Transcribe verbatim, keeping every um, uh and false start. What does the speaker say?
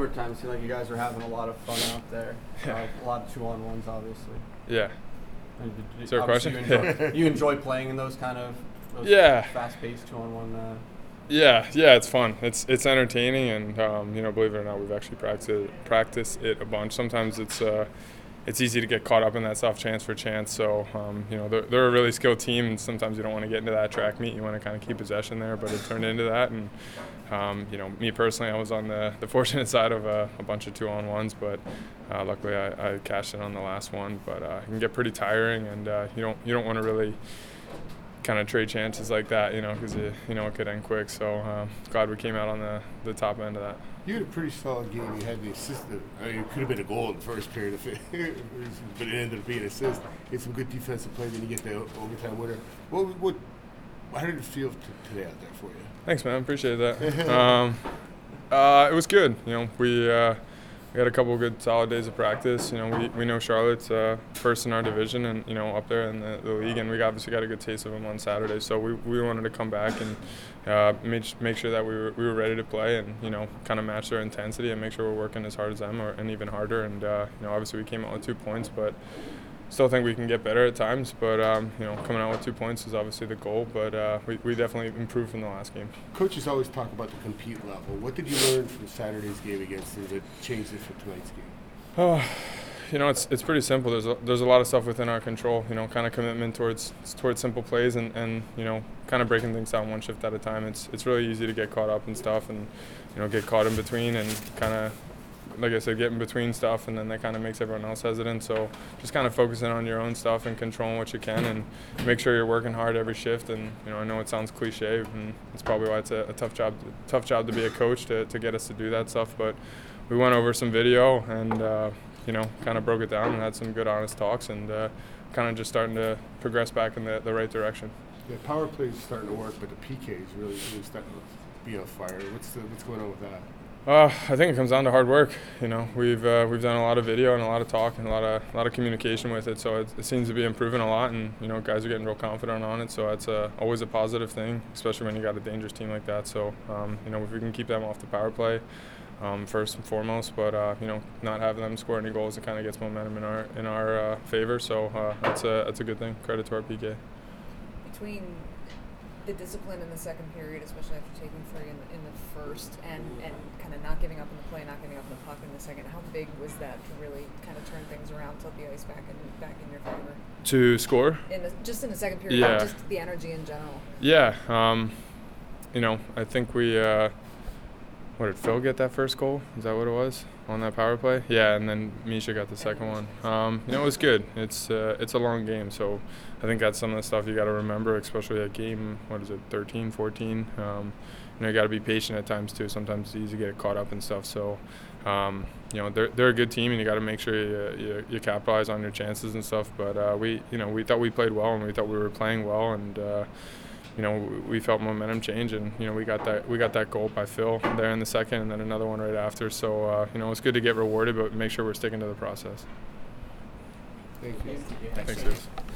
Time, seemed like you guys were having a lot of fun out there. Uh, a lot of two-on-ones, obviously. Yeah. And did you- Is there a obviously question? You enjoy, you enjoy playing in those kind of those Yeah. fast-paced two-on-one. Uh, Yeah, yeah, it's fun. It's it's entertaining, and um, you know, believe it or not, we've actually practiced practiced it a bunch. Sometimes it's uh, it's easy to get caught up in that soft chance for chance. So um, you know, they're they're a really skilled team, and sometimes you don't want to get into that track meet. You want to kind of keep possession there, but it turned into that. And um, you know, me personally, I was on the, the fortunate side of a, a bunch of two-on-ones, but uh, luckily I, I cashed in on the last one. But uh, it can get pretty tiring, and uh, you don't you don't want to really kind of trade chances like that, you know, because you know it could end quick. So uh, glad we came out on the, the top end of that. You had a pretty solid game. You had the assist. I mean, it could have been a goal in the first period, if it, but it ended up being an assist. You had some good defensive play, then you get the overtime winner. What, what, how did it feel t- today out there for you? Thanks, man. Appreciate that. um, uh, it was good. You know, we uh, we had a couple of good solid days of practice. You know, we, we know Charlotte's uh, first in our division and, you know, up there in the, the league, and we obviously got a good taste of them on Saturday. So we, we wanted to come back and uh, make, make sure that we were, we were ready to play and, you know, kind of match their intensity and make sure we're working as hard as them or, and even harder. And, uh, you know, obviously we came out with two points, but still think we can get better at times. But, um, you know, coming out with two points is obviously the goal, but uh, we, we definitely improved from the last game. Coaches always talk about the compete level. What did you learn from Saturday's game against them that changed it for tonight's game? Oh, you know, it's it's pretty simple. There's a, there's a lot of stuff within our control. You know, kind of commitment towards towards simple plays and, and you know, kind of breaking things down one shift at a time. It's it's really easy to get caught up in stuff and, you know, get caught in between and kind of, like I said, get in between stuff, and then that kind of makes everyone else hesitant. So just kind of focusing on your own stuff and controlling what you can, and make sure you're working hard every shift. And you know, I know it sounds cliche, and it's probably why it's a, a tough job, tough job to be a coach to, to get us to do that stuff. But we went over some video and uh, you know, kind of broke it down and had some good, honest talks, and uh, kind of just starting to progress back in the, the right direction. Yeah, power play is starting to work, but the P K is really, really starting to be on fire. What's the, what's going on with that? Uh, I think it comes down to hard work. You know, we've uh, we've done a lot of video and a lot of talk and a lot of a lot of communication with it. So it, it seems to be improving a lot, and you know, guys are getting real confident on it. So that's uh, always a positive thing, especially when you got a dangerous team like that. So um, you know, if we can keep them off the power play, um, first and foremost, but uh, you know, not having them score any goals, it kind of gets momentum in our in our uh, favor. So uh, that's a that's a good thing. Credit to our P K. Between the discipline in the second period, especially after taking three in, in the first, and, and kind of not giving up in the play, not giving up in the puck in the second, how big was that to really kind of turn things around, tilt the ice back in back in your favor? To score? In the, just in the second period, yeah. Just the energy in general. Yeah, um, you know, I think we. Uh, What did Phil get that first goal? Is that what it was on that power play? Yeah, and then Misha got the second one. Um, you know, it was good. It's uh, it's a long game, so I think that's some of the stuff you got to remember, especially at game, what is it, thirteen, fourteen. Um, you know, you got to be patient at times too. Sometimes it's easy to get caught up in stuff. So, um, you know, they're they're a good team, and you got to make sure you, you you capitalize on your chances and stuff. But uh, we, you know, we thought we played well, and we thought we were playing well, and. Uh, You know, we felt momentum change, and you know, we got that we got that goal by Phil there in the second, and then another one right after. So uh, you know, it's good to get rewarded, but make sure we're sticking to the process. Thank you. Thanks, guys.